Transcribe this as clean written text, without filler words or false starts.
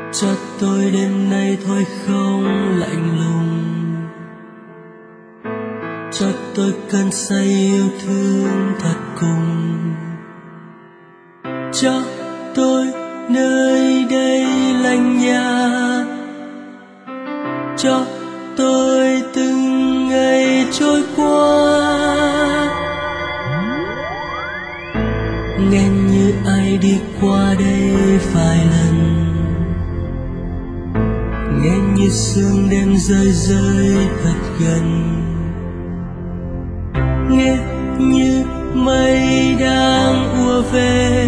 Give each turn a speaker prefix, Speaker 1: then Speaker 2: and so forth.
Speaker 1: cho tôi đêm nay thôi không lạnh lùng, cho tôi cơn say yêu thương thật cùng, cho tôi nơi đây lạnh nhạt, cho tôi từng ngày trôi qua. Nghe như ai đi qua đây vài lần, nghe như sương đêm rơi rơi thật gần, nghe như mây đang ùa về